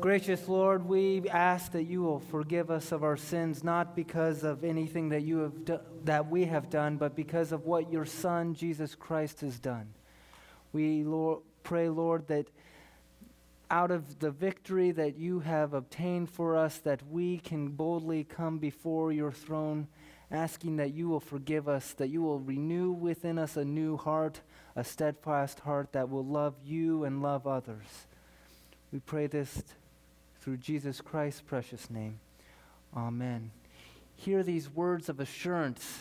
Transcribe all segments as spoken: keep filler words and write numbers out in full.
Gracious Lord, we ask that you will forgive us of our sins, not because of anything that you have do- that we have done, but because of what your Son, Jesus Christ, has done. We Lord, pray, Lord, that out of the victory that you have obtained for us, that we can boldly come before your throne, asking that you will forgive us, that you will renew within us a new heart, a steadfast heart that will love you and love others. We pray this through Jesus Christ's precious name. Amen. Hear these words of assurance.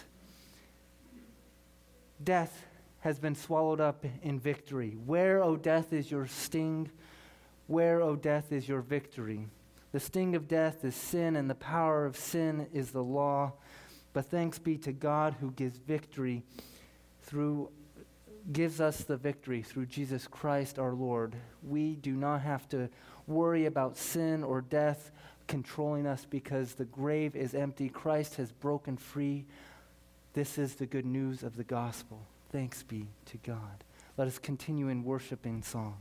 Death has been swallowed up in victory. Where, O death, is your sting? Where, O death, is your victory? The sting of death is sin, and the power of sin is the law. But thanks be to God who gives victory through gives us the victory through Jesus Christ our Lord. We do not have to worry about sin or death controlling us because the grave is empty. Christ has broken free. This is the good news of the gospel. Thanks be to God. Let us continue in worship in song.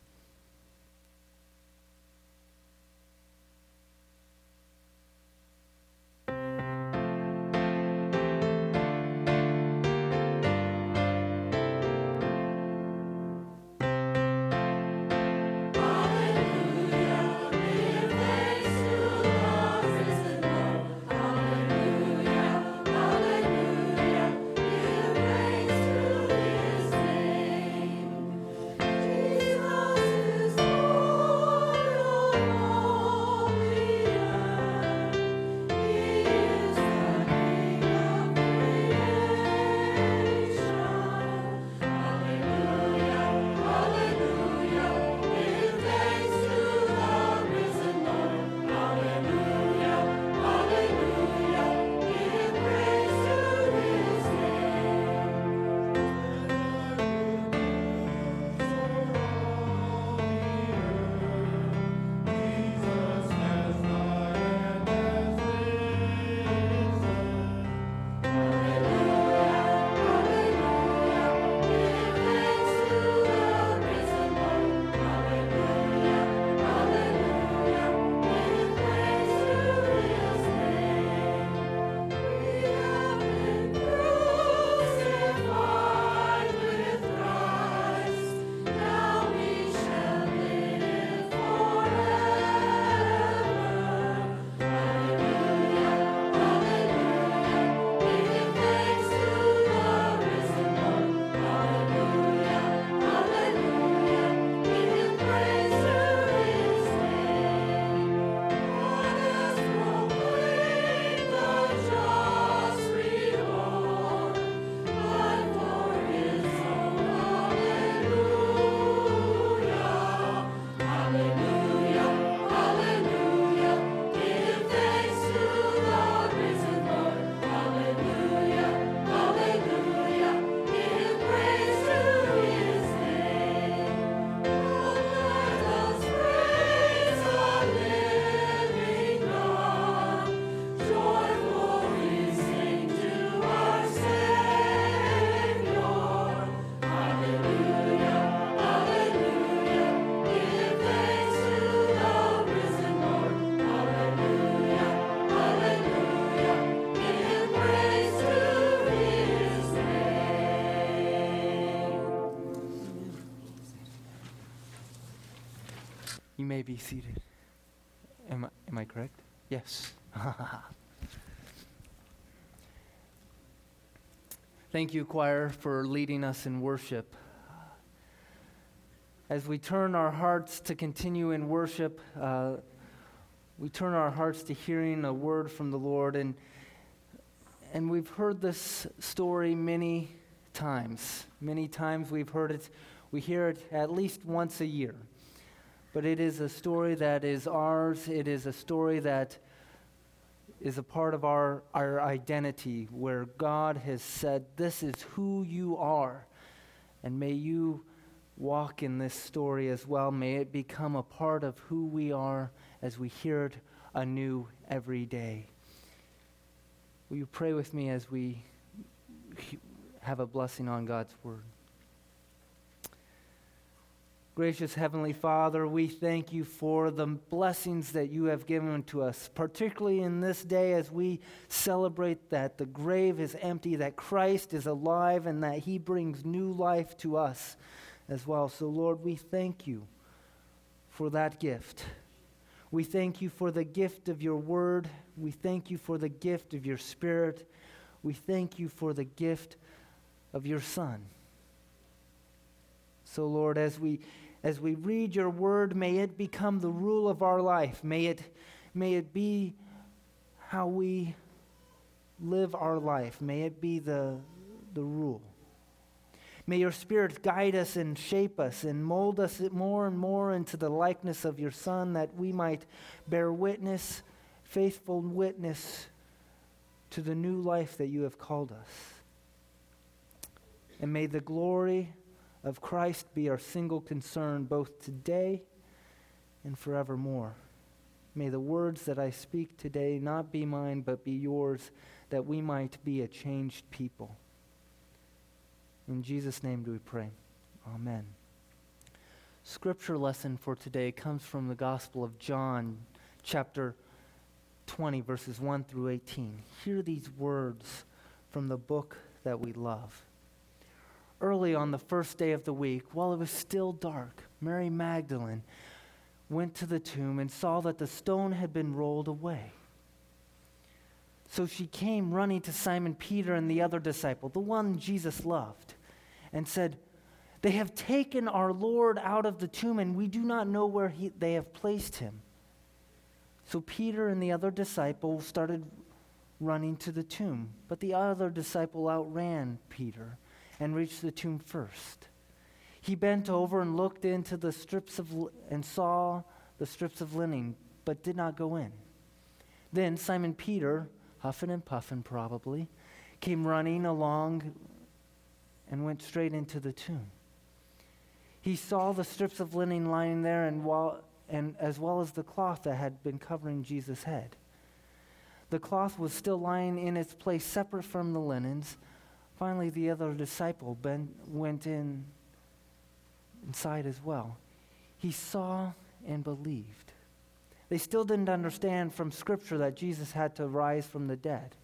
You may be seated. Am I, am I correct? Yes. Thank you, choir, for leading us in worship. As we turn our hearts to continue in worship, uh, we turn our hearts to hearing a word from the Lord. And, and we've heard this story many times. Many times we've heard it. We hear it at least once a year. But it is a story that is ours. It is a story that is a part of our, our identity, where God has said, this is who you are. And may you walk in this story as well. May it become a part of who we are as we hear it anew every day. Will you pray with me as we have a blessing on God's word? Gracious Heavenly Father, we thank you for the blessings that you have given to us, particularly in this day as we celebrate that the grave is empty, that Christ is alive, and that he brings new life to us as well. So, Lord, we thank you for that gift. We thank you for the gift of your word. We thank you for the gift of your Spirit. We thank you for the gift of your Son. So, Lord, as we as we read your word, may it become the rule of our life. May it, may it be how we live our life. May it be the, the rule. May your Spirit guide us and shape us and mold us more and more into the likeness of your Son, that we might bear witness, faithful witness, to the new life that you have called us. And may the glory of Christ be our single concern both today and forevermore. May the words that I speak today not be mine but be yours, that we might be a changed people. In Jesus' name do we pray. Amen. Scripture lesson for today comes from the Gospel of John, chapter twenty, verses one through eighteen. Hear these words from the book that we love. Early on the first day of the week, while it was still dark, Mary Magdalene went to the tomb and saw that the stone had been rolled away. So she came running to Simon Peter and the other disciple, the one Jesus loved, and said, "They have taken our Lord out of the tomb, and we do not know where he, they have placed him." So Peter and the other disciple started running to the tomb, but the other disciple outran Peter and reached the tomb first. He bent over and looked into the strips of li- and saw the strips of linen, but did not go in. Then Simon Peter, huffing and puffing probably, came running along and went straight into the tomb. He saw the strips of linen lying there, and while and as well as the cloth that had been covering Jesus' head. The cloth was still lying in its place, separate from the linens. Finally, the other disciple ben, went in inside as well. He saw and believed. They still didn't understand from Scripture that Jesus had to rise from the dead.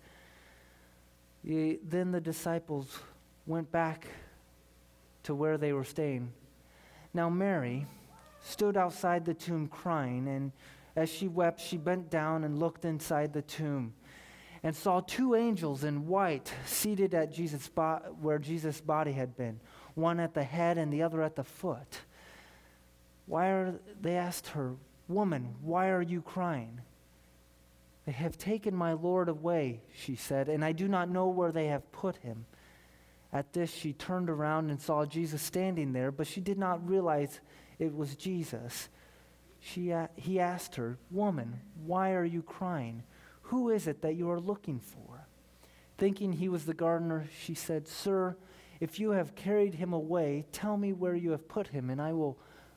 The, then the disciples went back to where they were staying. Now Mary stood outside the tomb crying, and as she wept, she bent down and looked inside the tomb, and saw two angels in white seated at Jesus' bo- where Jesus' body had been, one at the head and the other at the foot. Why are they asked her, "Woman, why are you crying?" "They have taken my Lord away," she said, "and I do not know where they have put him." At this, she turned around and saw Jesus standing there, but she did not realize it was Jesus. She, uh, he asked her, "Woman, why are you crying? Who is it that you are looking for?" Thinking he was the gardener, she said, "Sir, if you have carried him away, tell me where you have put him, and I will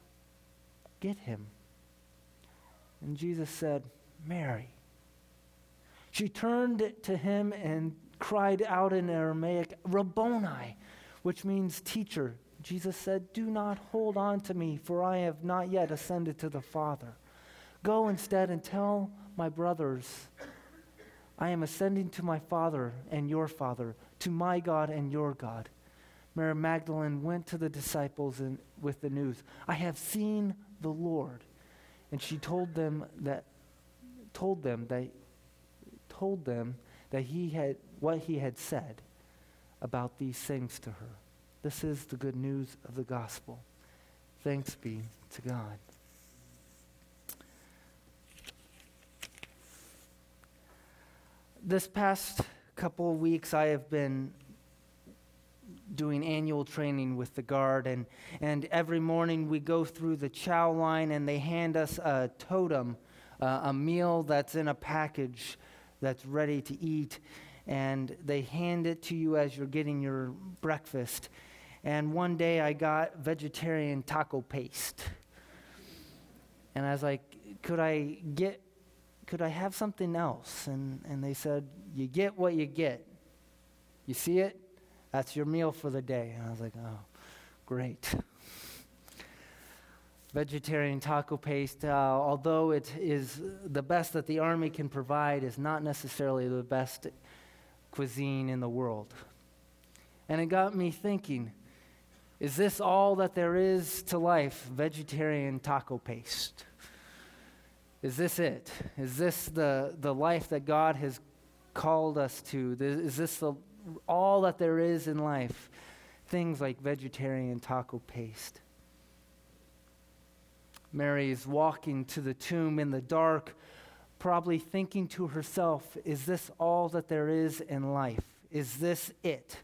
get him." And Jesus said, "Mary." She turned to him and cried out in Aramaic, "Rabboni," which means teacher. Jesus said, "Do not hold on to me, for I have not yet ascended to the Father. Go instead and tell my brothers, I am ascending to my Father and your Father, to my God and your God." Mary Magdalene went to the disciples and, with the news, "I have seen the Lord." And she told them that told them that told them that he had what he had said about these things to her. This is the good news of the gospel. Thanks be to God. This past couple of weeks, I have been doing annual training with the Guard, and, and every morning we go through the chow line, and they hand us a totem, uh, a meal that's in a package that's ready to eat, and they hand it to you as you're getting your breakfast. And one day I got vegetarian taco paste, and I was like, could I get could I have something else? And and they said, you get what you get. You see it? That's your meal for the day. And I was like, oh, great. Vegetarian taco paste, uh, although it is the best that the Army can provide, is not necessarily the best cuisine in the world. And it got me thinking, is this all that there is to life, vegetarian taco paste? Is this it? Is this the, the life that God has called us to? Is this the, all that there is in life? Things like vegetarian taco paste. Mary is walking to the tomb in the dark, probably thinking to herself, is this all that there is in life? Is this it?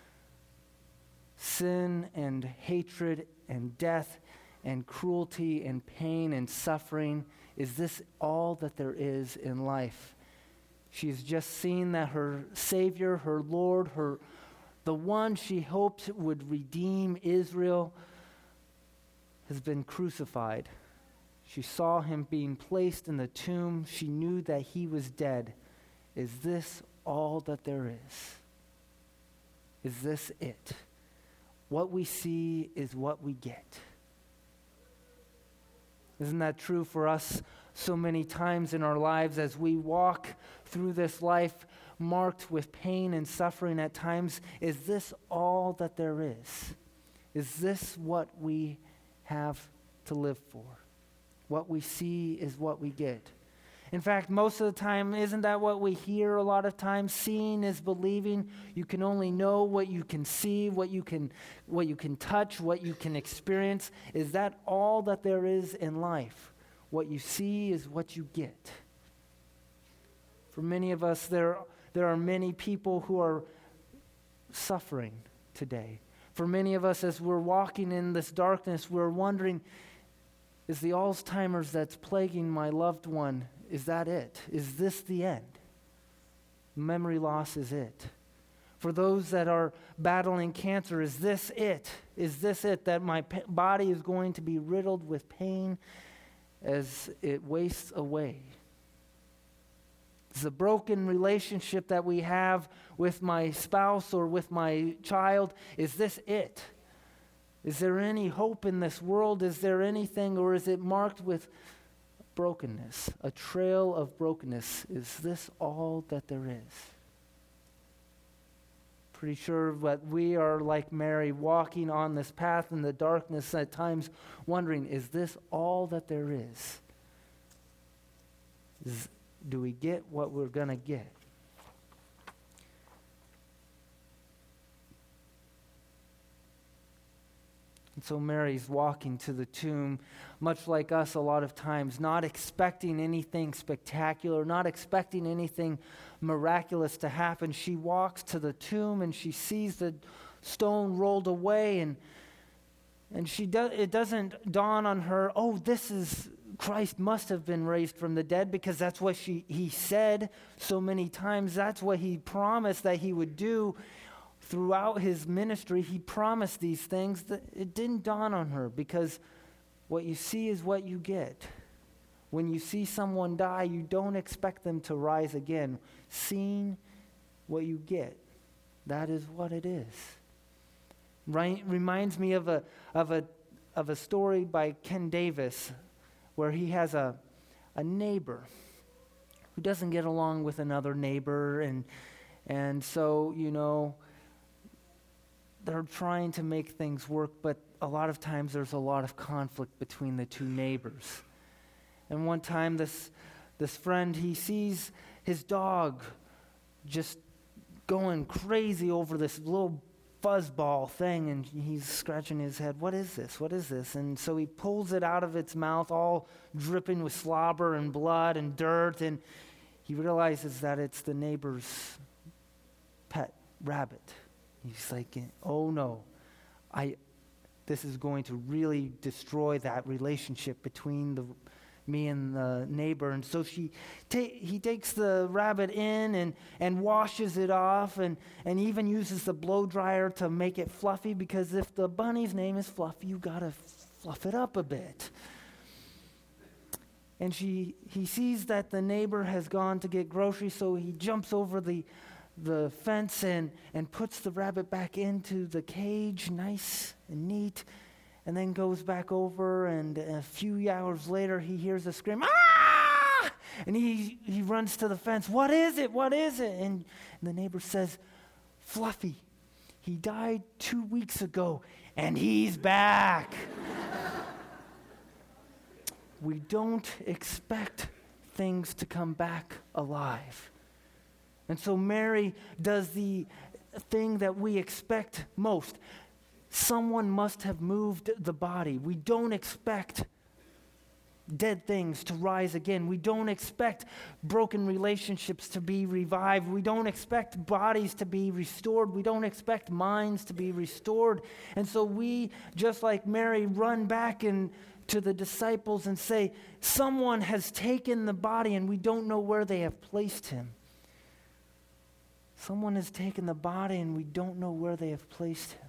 Sin and hatred and death and cruelty and pain and suffering, is this all that there is in life? She's just seen that her Savior, her Lord, her the one she hoped would redeem Israel, has been crucified. She saw him being placed in the tomb. She knew that he was dead. Is this all that there is? Is this it? What we see is what we get. Isn't that true for us so many times in our lives as we walk through this life marked with pain and suffering at times? Is this all that there is? Is this what we have to live for? What we see is what we get. In fact, most of the time, isn't that what we hear a lot of times? Seeing is believing. You can only know what you can see, what you can, what you can touch, what you can experience. Is that all that there is in life? What you see is what you get. For many of us, there, there are many people who are suffering today. For many of us, as we're walking in this darkness, we're wondering, is the Alzheimer's that's plaguing my loved one, is that it? Is this the end? Memory loss is it. For those that are battling cancer, is this it? Is this it, that my p- body is going to be riddled with pain as it wastes away? Is the broken relationship that we have with my spouse or with my child, is this it? Is there any hope in this world? Is there anything, or is it marked with brokenness, a trail of brokenness? Is this all that there is? Pretty sure that we are like Mary, walking on this path in the darkness at times, wondering, is this all that there is? Is, do we get what we're going to get? And so Mary's walking to the tomb, much like us a lot of times, not expecting anything spectacular, not expecting anything miraculous to happen. She walks to the tomb and she sees the stone rolled away, and and she do, it doesn't dawn on her, oh, this is, Christ must have been raised from the dead, because that's what she he said so many times. That's what he promised that he would do. Throughout his ministry, he promised these things. That it didn't dawn on her, because what you see is what you get. When you see someone die, you don't expect them to rise again. Seeing what you get, that is what it is. Right? Reminds me of a of a of a story by Ken Davis, where he has a a neighbor who doesn't get along with another neighbor, and and so you know. They're trying to make things work, but a lot of times there's a lot of conflict between the two neighbors. And one time this this friend, he sees his dog just going crazy over this little fuzzball thing, and he's scratching his head. What is this? What is this? And so he pulls it out of its mouth, all dripping with slobber and blood and dirt, and he realizes that it's the neighbor's pet rabbit. He's like, oh no, I. This is going to really destroy that relationship between the me and the neighbor. And so she, ta- he takes the rabbit in and, and washes it off, and, and even uses the blow dryer to make it fluffy, because if the bunny's name is Fluffy, you gotta fluff it up a bit. And she he sees that the neighbor has gone to get groceries, so he jumps over the the fence and, and puts the rabbit back into the cage, nice and neat. and then goes back over, and a few hours later he hears a scream, ah! And he, he runs to the fence. What is it? What is it? And, and the neighbor says, Fluffy, he died two weeks ago, and he's back. We don't expect things to come back alive. And so Mary does the thing that we expect most. Someone must have moved the body. We don't expect dead things to rise again. We don't expect broken relationships to be revived. We don't expect bodies to be restored. We don't expect minds to be restored. And so we, just like Mary, run back and to the disciples and say, someone has taken the body and we don't know where they have placed him. Someone has taken the body and we don't know where they have placed him.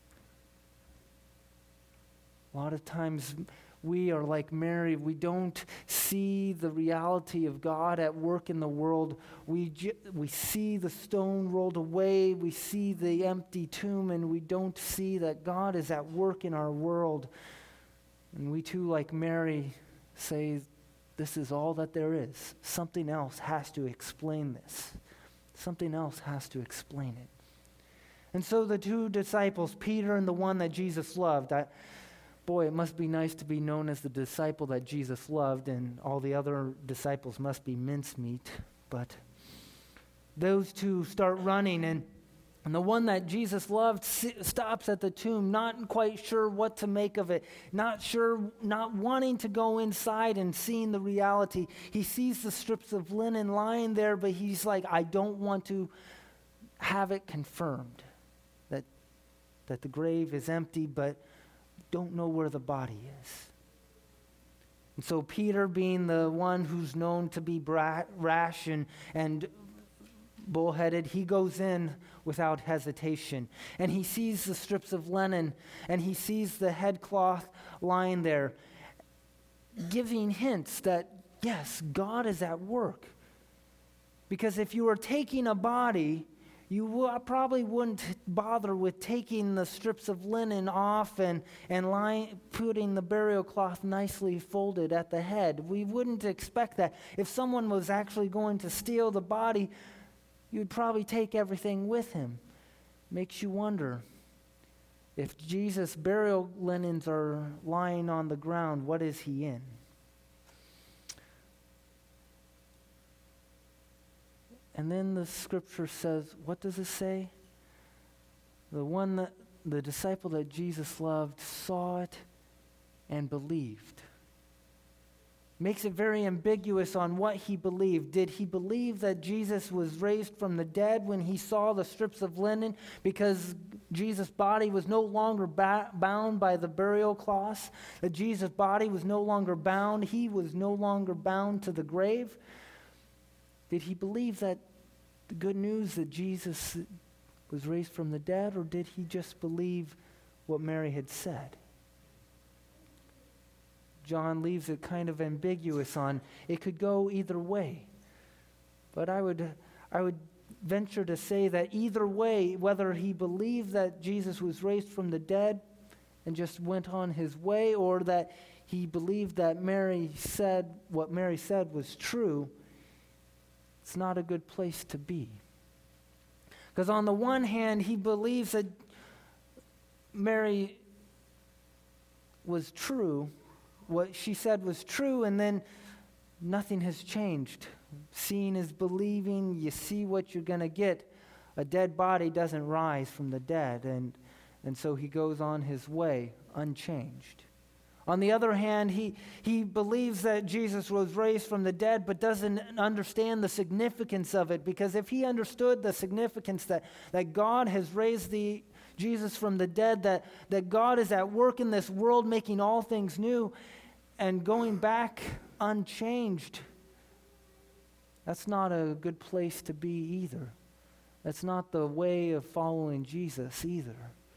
A lot of times we are like Mary. We don't see the reality of God at work in the world. We, ju- we see the stone rolled away. We see the empty tomb, and we don't see that God is at work in our world. And we too, like Mary, say, this is all that there is. Something else has to explain this. Something else has to explain it. And so the two disciples, Peter and the one that Jesus loved, I, boy, it must be nice to be known as the disciple that Jesus loved, and all the other disciples must be mincemeat. But those two start running, and And the one that Jesus loved stops at the tomb, not quite sure what to make of it, not sure, not wanting to go inside and seeing the reality. He sees the strips of linen lying there, but he's like, I don't want to have it confirmed that, that the grave is empty, but don't know where the body is. And so Peter, being the one who's known to be bra- rash and, and bullheaded, he goes in without hesitation. And he sees the strips of linen, and he sees the headcloth lying there, giving hints that, yes, God is at work. Because if you were taking a body, you w- probably wouldn't bother with taking the strips of linen off and, and lying, putting the burial cloth nicely folded at the head. We wouldn't expect that. If someone was actually going to steal the body, you'd probably take everything with him. Makes you wonder, if Jesus' burial linens are lying on the ground, what is he in? And then the scripture says, what does it say? The one that, the disciple that Jesus loved saw it and believed. Makes it very ambiguous on what he believed. Did he believe that Jesus was raised from the dead when he saw the strips of linen because Jesus' body was no longer ba- bound by the burial cloths? That Jesus' body was no longer bound. He was no longer bound to the grave? Did he believe that the good news that Jesus was raised from the dead, or did he just believe what Mary had said? John leaves it kind of ambiguous on it could go either way. But I would I would venture to say that either way, whether he believed that Jesus was raised from the dead and just went on his way, or that he believed that Mary said what Mary said was true, it's not a good place to be. Because on the one hand, he believes that Mary was true, what she said was true, and then nothing has changed. Seeing is believing. You see what you're going to get. A dead body doesn't rise from the dead, and, and so he goes on his way unchanged. On the other hand, he, he believes that Jesus was raised from the dead, but doesn't understand the significance of it, because if he understood the significance that, that God has raised the Jesus from the dead, that, that God is at work in this world making all things new and going back unchanged, that's not a good place to be either. That's not the way of following Jesus either.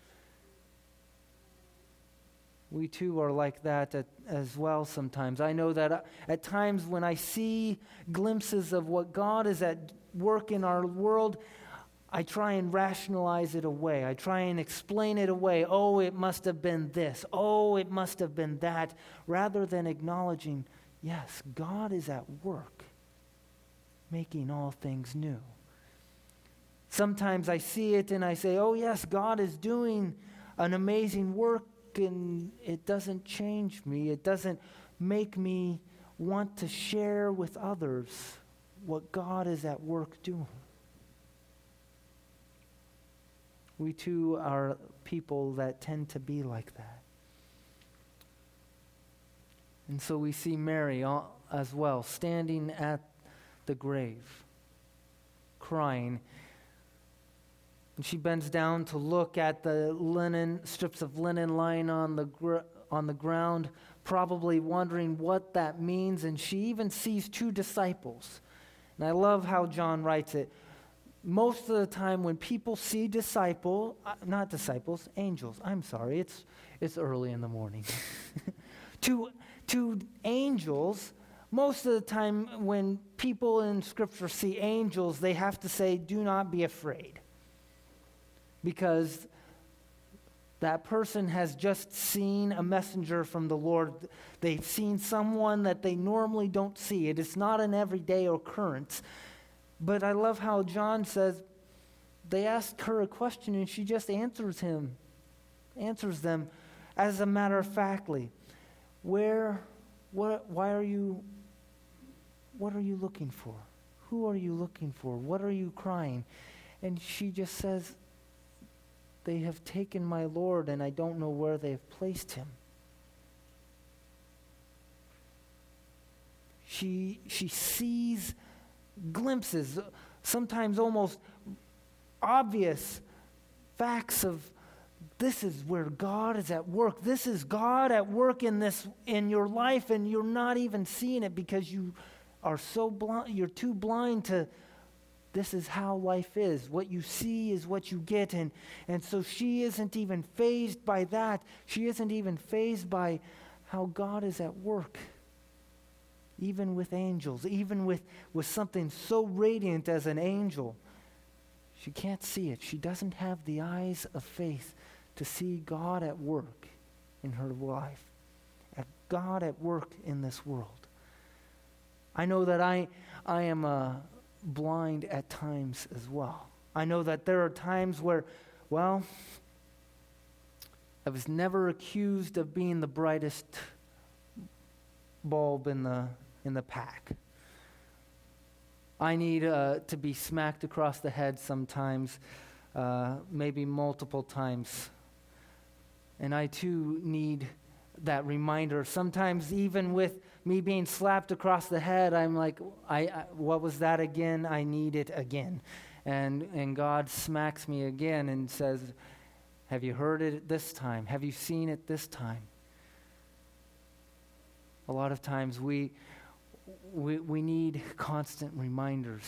We too are like that at, as well sometimes. I know that uh, at times when I see glimpses of what God is at work in our world, I try and rationalize it away. I try and explain it away. Oh, it must have been this. Oh, it must have been that. Rather than acknowledging, yes, God is at work, making all things new. Sometimes I see it and I say, oh yes, God is doing an amazing work, and it doesn't change me. It doesn't make me want to share with others what God is at work doing. We too are people that tend to be like that. And so we see Mary as well, standing at the grave, crying. And she bends down to look at the linen, strips of linen lying on the gr- on the ground, probably wondering what that means. And she even sees two disciples. And I love how John writes it. Most of the time when people see disciple, uh, not disciples, angels, I'm sorry, it's it's early in the morning. to, to angels, most of the time when people in Scripture see angels, they have to say, do not be afraid. Because that person has just seen a messenger from the Lord. They've seen someone that they normally don't see. It is not an everyday occurrence. But I love how John says, they ask her a question and she just answers him, answers them as a matter of factly. Where, what, why are you, what are you looking for? Who are you looking for? What are you crying? And she just says, they have taken my Lord, and I don't know where they have placed him. She, she sees glimpses, sometimes almost obvious facts of this is where God is at work. This is God at work in this in your life, and you're not even seeing it because you are so blind. You're too blind to. This is how life is. What you see is what you get. And, and so she isn't even fazed by that. She isn't even fazed by how God is at work. Even with angels, even with, with something so radiant as an angel. She can't see it. She doesn't have the eyes of faith to see God at work in her life. At God at work in this world. I know that I, I am a... blind at times as well. I know that there are times where, well, I was never accused of being the brightest bulb in the in the pack. I need uh, to be smacked across the head sometimes, uh, maybe multiple times. And I too need that reminder. Sometimes even with me being slapped across the head, I'm like, I, I what was that again? I need it again. And and God smacks me again and says, have you heard it this time? Have you seen it this time? A lot of times we we, we need constant reminders.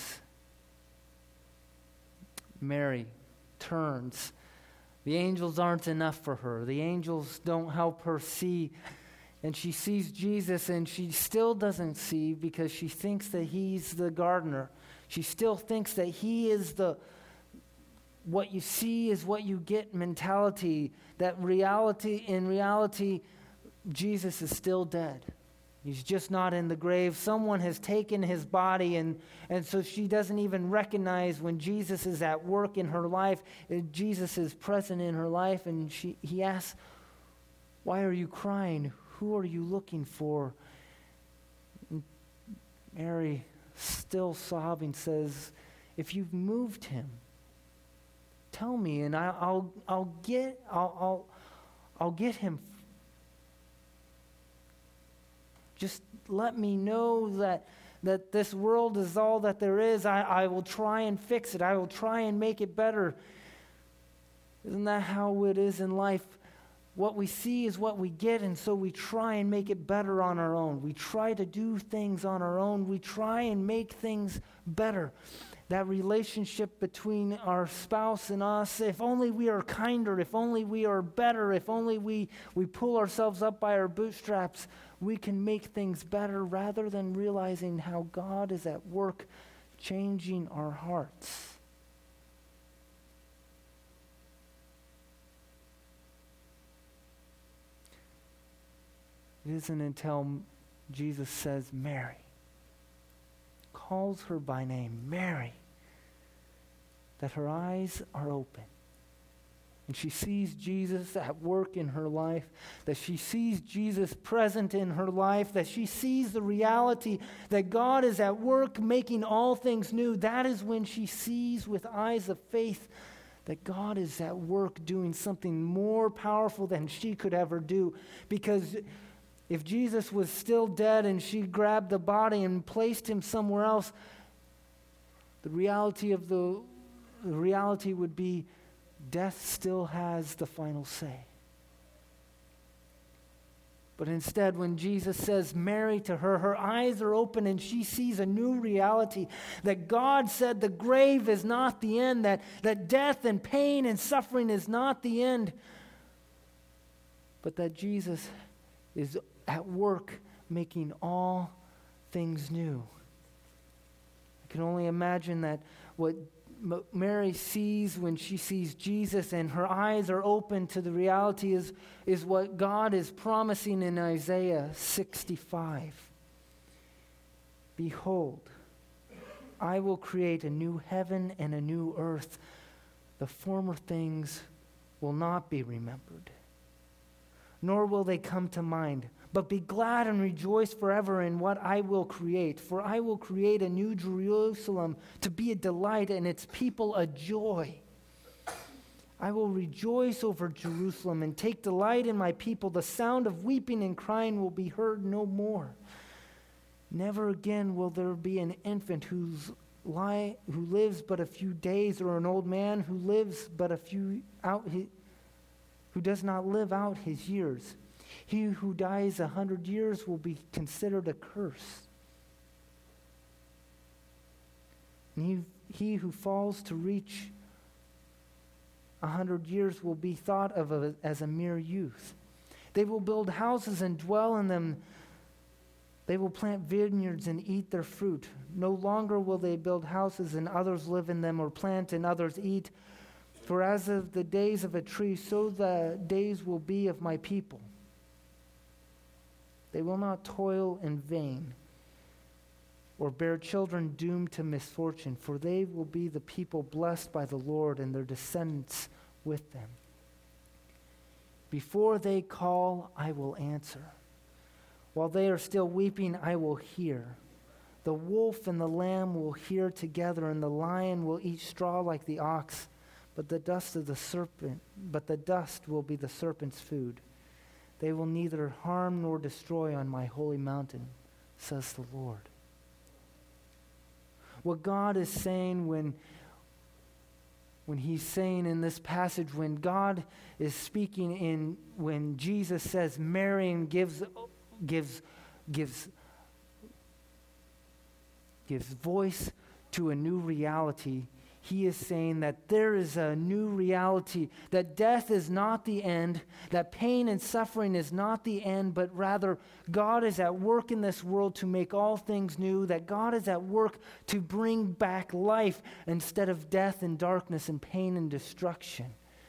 Mary turns. The angels aren't enough for her. The angels don't help her see. And she sees Jesus, and she still doesn't see because she thinks that he's the gardener. She still thinks that he is the, what you see is what you get mentality. That reality, in reality, Jesus is still dead. He's just not in the grave. Someone has taken his body, and, and so she doesn't even recognize when Jesus is at work in her life. Jesus is present in her life, and she he asks, why are you crying? Who are you looking for? And Mary, still sobbing, says, if you've moved him, tell me, and I, I'll I'll get I'll I'll I'll get him. Just let me know that that this world is all that there is. I, I will try and fix it. I will try and make it better. Isn't that how it is in life? What we see is what we get, and so we try and make it better on our own. We try to do things on our own. We try and make things better. That relationship between our spouse and us, if only we are kinder, if only we are better, if only we, we pull ourselves up by our bootstraps, we can make things better rather than realizing how God is at work changing our hearts. It isn't until Jesus says, Mary, calls her by name, Mary, that her eyes are open. And she sees Jesus at work in her life, that she sees Jesus present in her life, that she sees the reality that God is at work making all things new. That is when she sees with eyes of faith that God is at work doing something more powerful than she could ever do. Because if Jesus was still dead and she grabbed the body and placed him somewhere else, the reality of the, the reality would be death still has the final say. But instead, when Jesus says Mary to her, her eyes are open and she sees a new reality, that God said the grave is not the end, that, that death and pain and suffering is not the end, but that Jesus is at work making all things new. I can only imagine that what Mary sees when she sees Jesus and her eyes are open to the reality is, is what God is promising in Isaiah sixty-five. Behold, I will create a new heaven and a new earth. The former things will not be remembered, nor will they come to mind. But be glad and rejoice forever in what I will create. For I will create a new Jerusalem to be a delight and its people a joy. I will rejoice over Jerusalem and take delight in my people. The sound of weeping and crying will be heard no more. Never again will there be an infant who's lie, who lives but a few days, or an old man who lives but a few out, who does not live out his years. He who dies a hundred years will be considered a curse. And he, he who falls to reach a hundred years will be thought of a, as a mere youth. They will build houses and dwell in them. They will plant vineyards and eat their fruit. No longer will they build houses and others live in them, or plant and others eat. For as of the days of a tree, so the days will be of my people. They will not toil in vain or bear children doomed to misfortune, for they will be the people blessed by the Lord and their descendants with them. Before they call, I will answer. While they are still weeping, I will hear. The wolf and the lamb will hear together, and the lion will eat straw like the ox, but the dust of the serpent, but the dust will be the serpent's food. They will neither harm nor destroy on my holy mountain, says the Lord. What God is saying when, when he's saying in this passage, when God is speaking in, when Jesus says Mary and gives, gives, gives, gives voice to a new reality, he is saying that there is a new reality, that death is not the end, that pain and suffering is not the end, but rather God is at work in this world to make all things new, that God is at work to bring back life instead of death and darkness and pain and destruction.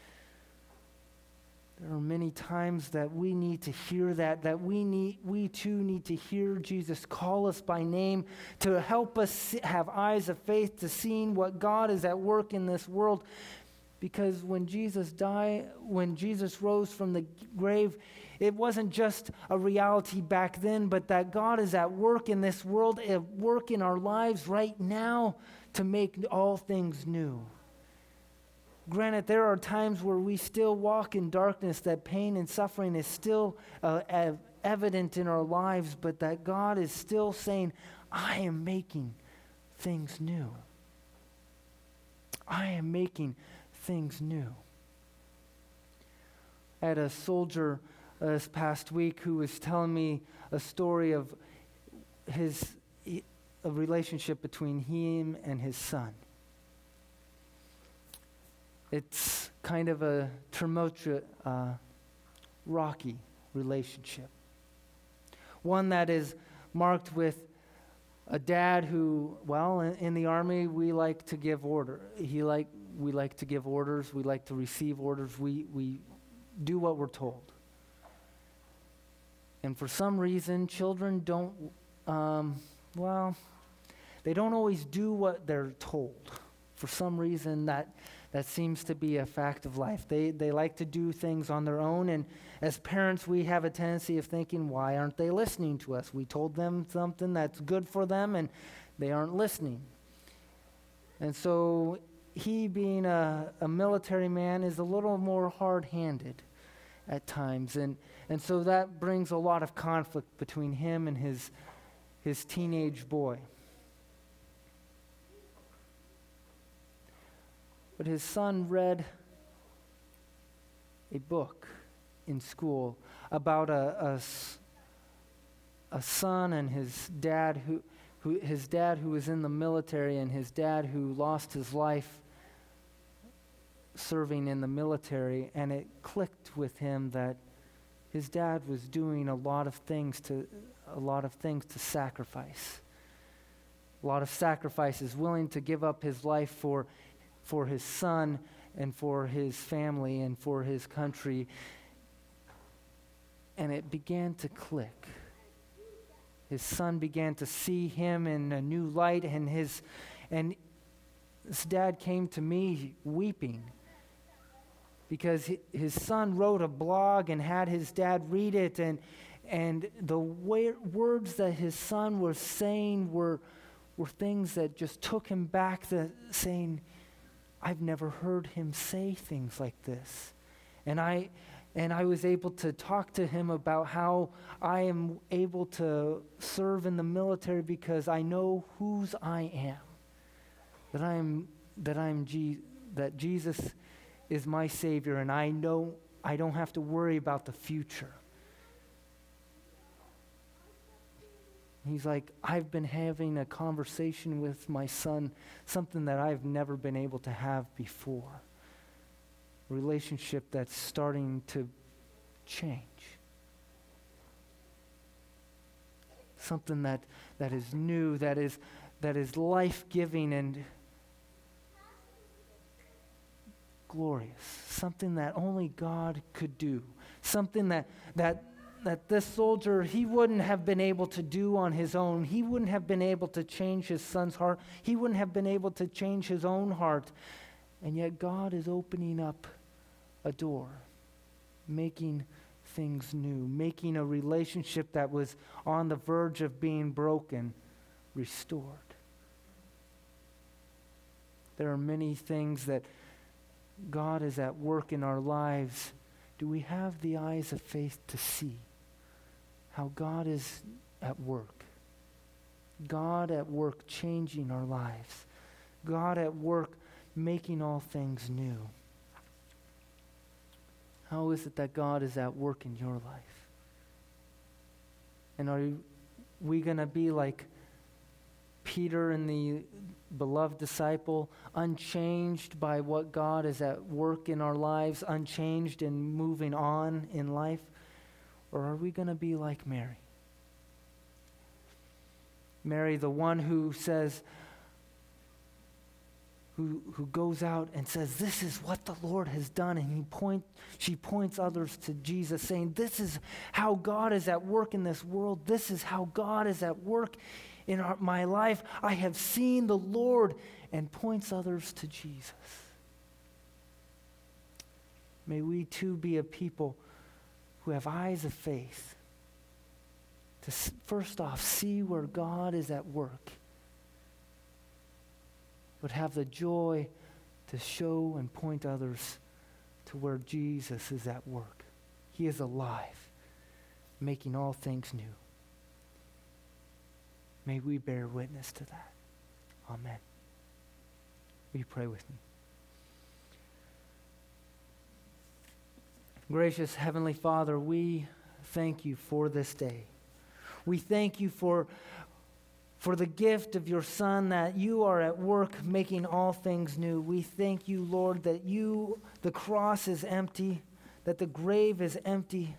There are many times that we need to hear that, that we need, we too need to hear Jesus call us by name to help us see, have eyes of faith to seeing what God is at work in this world. Because when Jesus died, when Jesus rose from the grave, it wasn't just a reality back then, but that God is at work in this world, at work in our lives right now to make all things new. Granted, there are times where we still walk in darkness, that pain and suffering is still uh, ev- evident in our lives, but that God is still saying, I am making things new. I am making things new. I had a soldier uh, this past week who was telling me a story of his a relationship between him and his son. It's kind of a tumultuous, uh, rocky relationship. One that is marked with a dad who, well, in, in the army, we like to give order. He like we like to give orders. We like to receive orders. We we do what we're told. And for some reason, children don't, um, well, they don't always do what they're told. For some reason, that that seems to be a fact of life. They they like to do things on their own, and as parents, we have a tendency of thinking, why aren't they listening to us? We told them something that's good for them, and they aren't listening. And so he, being a, a military man, is a little more hard-handed at times, and and so that brings a lot of conflict between him and his his teenage boy. But his son read a book in school about a, a, a son and his dad who, who his dad who was in the military, and his dad who lost his life serving in the military, and it clicked with him that his dad was doing a lot of things to a lot of things to sacrifice. A lot of sacrifices, willing to give up his life for for his son and for his family and for his country. And it began to click. His son began to see him in a new light, and his and his dad came to me weeping because his son wrote a blog and had his dad read it, and and the way, words that his son was saying were were things that just took him back to saying, I've never heard him say things like this. And I and I was able to talk to him about how I am able to serve in the military because I know whose I am. That I am that I'm Je- that Jesus is my Savior, and I know I don't have to worry about the future. He's like, I've been having a conversation with my son, something that I've never been able to have before. A relationship that's starting to change. Something that, that is new, that is that is life-giving and glorious. Something that only God could do. Something that that that this soldier, he wouldn't have been able to do on his own. He wouldn't have been able to change his son's heart. He wouldn't have been able to change his own heart. And yet God is opening up a door, making things new, making a relationship that was on the verge of being broken, restored. There are many things that God is at work in our lives. Do we have the eyes of faith to see how God is at work? God at work changing our lives. God at work making all things new. How is it that God is at work in your life? And are we going to be like Peter and the beloved disciple, unchanged by what God is at work in our lives, unchanged and moving on in life? Or are we going to be like Mary? Mary, the one who says, who who goes out and says, this is what the Lord has done, and he point, she points others to Jesus, saying, this is how God is at work in this world. This is how God is at work in our, my life. I have seen the Lord, and points others to Jesus. May we too be a people who have eyes of faith to first off see where God is at work, but have the joy to show and point others to where Jesus is at work. He is alive, making all things new. May we bear witness to that. Amen. Will you pray with me? Gracious Heavenly Father, we thank you for this day. We thank you for, for the gift of your Son, that you are at work making all things new. We thank you, Lord, that you, the cross is empty, that the grave is empty.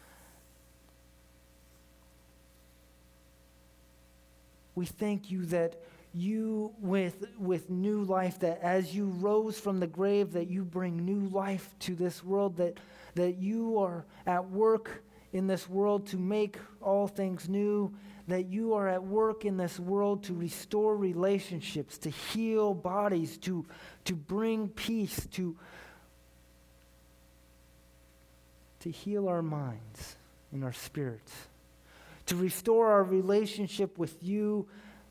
We thank you that you, with, with new life, that as you rose from the grave, that you bring new life to this world, that, that you are at work in this world to make all things new, that you are at work in this world to restore relationships, to heal bodies, to, to bring peace, to, to heal our minds and our spirits, to restore our relationship with you,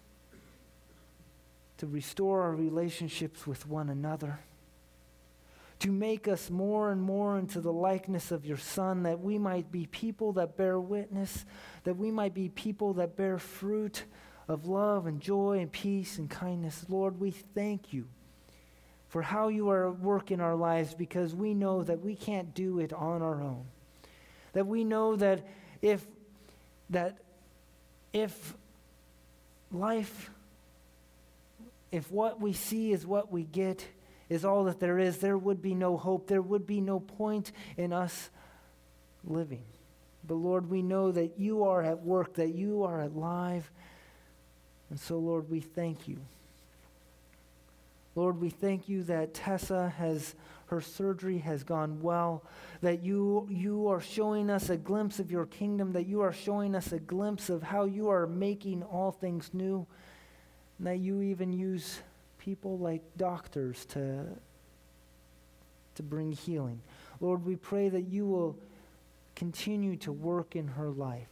to restore our relationships with one another, to make us more and more into the likeness of your Son, that we might be people that bear witness, that we might be people that bear fruit of love and joy and peace and kindness. Lord, we thank you for how you are at work in our lives, because we know that we can't do it on our own. That we know that if that if life, if what we see is what we get, is all that there is, there would be no hope. There would be no point in us living. But Lord, we know that you are at work, that you are alive. And so, Lord, we thank you. Lord, we thank you that Tessa has, her surgery has gone well, that you, you are showing us a glimpse of your kingdom, that you are showing us a glimpse of how you are making all things new, and that you even use people like doctors to, to bring healing. Lord, we pray that you will continue to work in her life.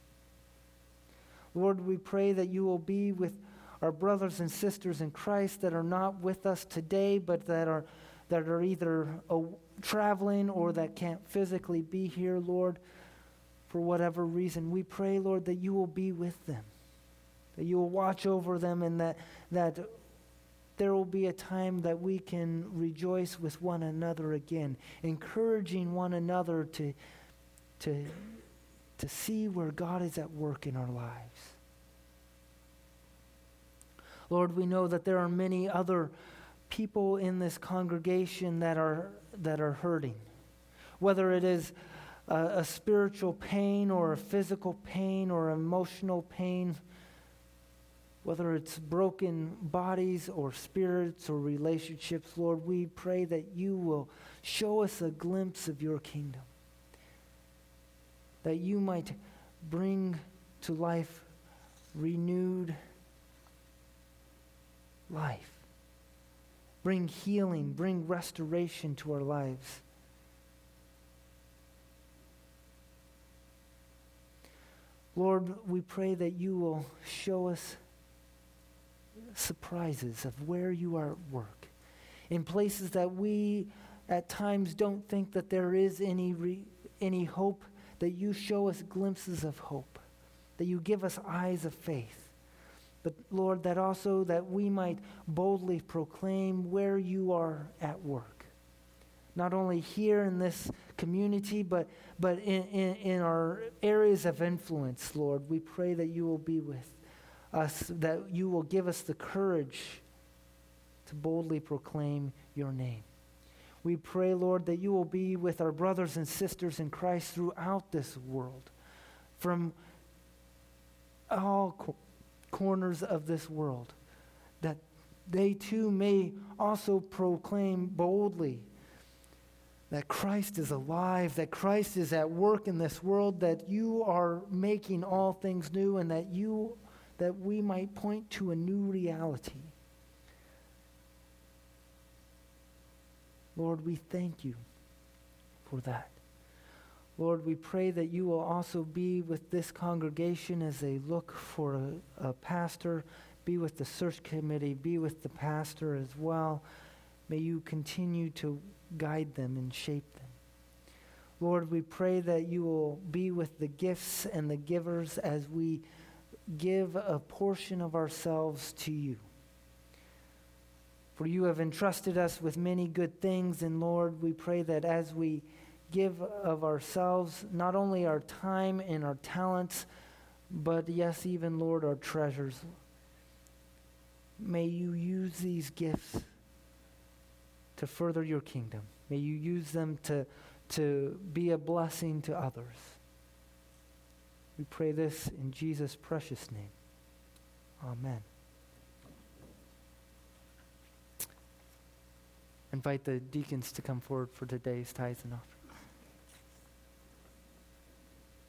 Lord, we pray that you will be with our brothers and sisters in Christ that are not with us today, but that are that are either uh, traveling or that can't physically be here, Lord, for whatever reason. We pray, Lord, that you will be with them, that you will watch over them, and that that there will be a time that we can rejoice with one another again, encouraging one another to, to, to see where God is at work in our lives. Lord, we know that there are many other people in this congregation that are that are hurting, whether it is a, a spiritual pain or a physical pain or emotional pain, whether it's broken bodies or spirits or relationships. Lord, we pray that you will show us a glimpse of your kingdom, that you might bring to life renewed life, bring healing, bring restoration to our lives. Lord, we pray that you will show us surprises of where you are at work, in places that we at times don't think that there is any re, any hope, that you show us glimpses of hope, that you give us eyes of faith. But Lord, that also that we might boldly proclaim where you are at work, not only here in this community, but but in, in, in our areas of influence. Lord, we pray that you will be with us, that you will give us the courage to boldly proclaim your name. We pray, Lord, that you will be with our brothers and sisters in Christ throughout this world, from all co- corners of this world, that they too may also proclaim boldly that Christ is alive, that Christ is at work in this world, that you are making all things new, and that you that we might point to a new reality. Lord, we thank you for that. Lord, we pray that you will also be with this congregation as they look for a, a pastor, be with the search committee, be with the pastor as well. May you continue to guide them and shape them. Lord, we pray that you will be with the gifts and the givers as we give a portion of ourselves to you. For you have entrusted us with many good things, and Lord, we pray that as we give of ourselves, not only our time and our talents, but yes, even, Lord, our treasures, may you use these gifts to further your kingdom. May you use them to, to be a blessing to others. We pray this in Jesus' precious name. Amen. Invite the deacons to come forward for today's tithes and offerings.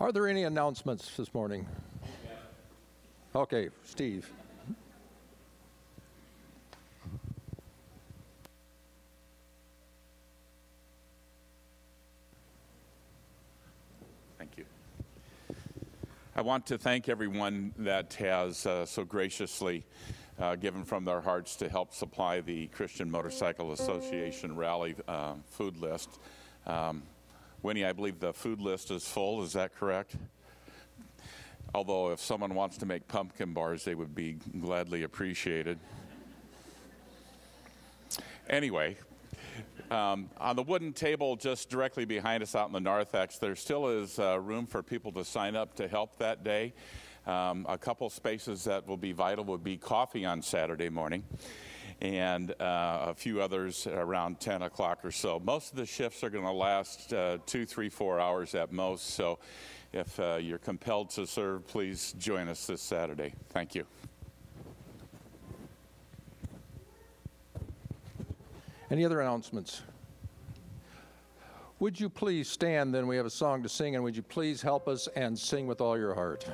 Are there any announcements this morning? Yeah. Okay, Steve. Thank you. I want to thank everyone that has uh, so graciously uh, given from their hearts to help supply the Christian Motorcycle Association Rally uh, food list. Um, Winnie, I believe the food list is full. Is that correct? Although if someone wants to make pumpkin bars, they would be gladly appreciated. Anyway, um, on the wooden table just directly behind us out in the narthex, there still is uh, room for people to sign up to help that day. Um, a couple spaces that will be vital would be coffee on Saturday morning, and uh, a few others around ten o'clock or so. Most of the shifts are going to last uh, two, three, four hours at most, so if uh, you're compelled to serve, please join us this Saturday. Thank you. Any other announcements? Would you please stand, then we have a song to sing, and would you please help us and sing with all your heart?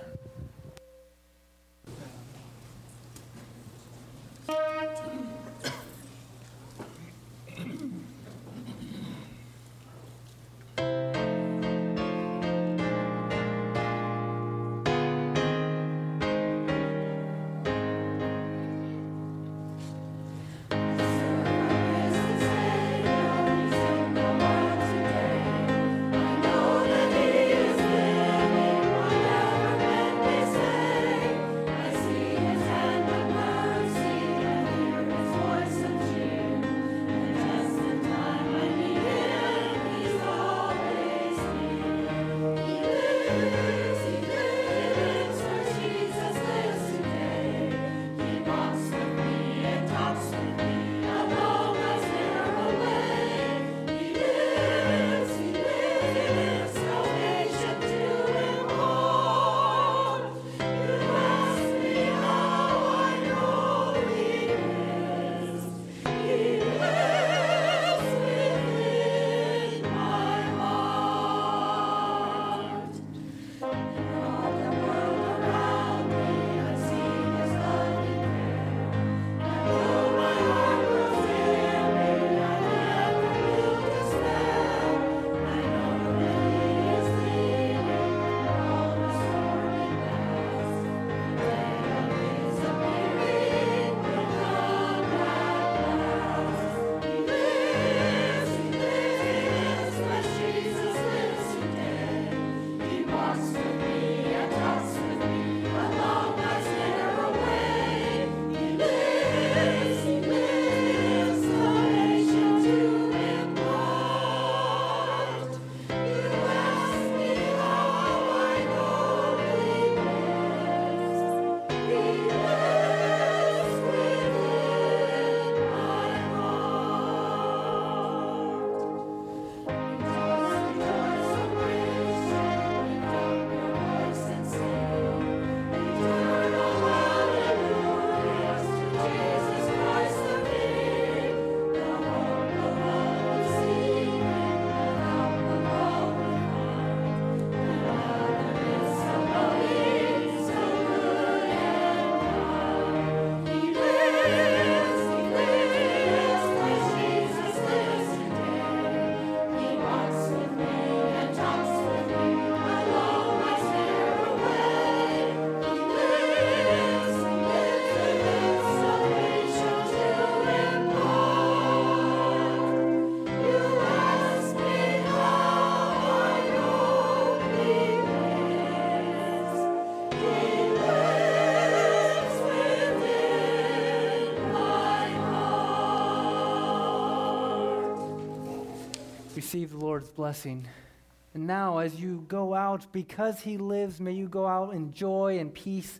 Receive the Lord's blessing. And now, as you go out, because he lives, may you go out in joy and peace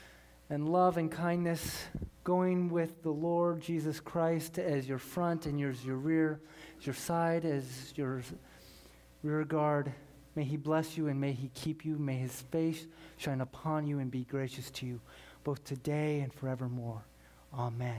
and love and kindness, going with the Lord Jesus Christ as your front and yours your rear, as your side, as your rear guard. May he bless you and may he keep you. May his face shine upon you and be gracious to you, both today and forevermore. Amen.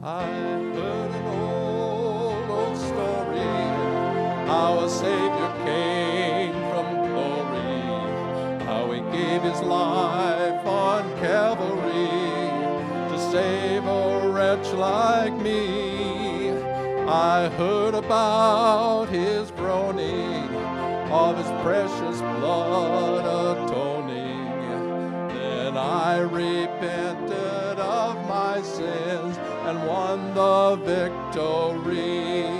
I heard an old, old story, how a Savior came from glory, how he gave his life on Calvary to save a wretch like me. I heard about his groaning, of his precious blood atoning. Then I repented of my sins and won the victory.